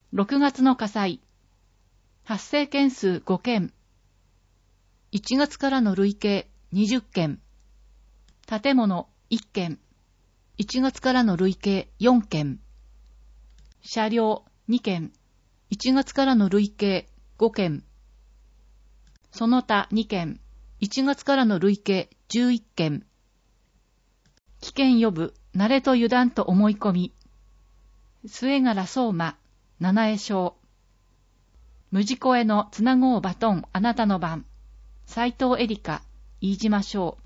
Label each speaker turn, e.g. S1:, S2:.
S1: 6月の火災。発生件数5件。1月からの累計20件。建物1件。1月からの累計4件。車両2件。1月からの累計5件。その他2件。1月からの累計11件。危険予部、慣れと油断と思い込み。末柄相馬、七重章。無事故へのつなごうバトン、あなたの番。斉藤エリカ、飯島章。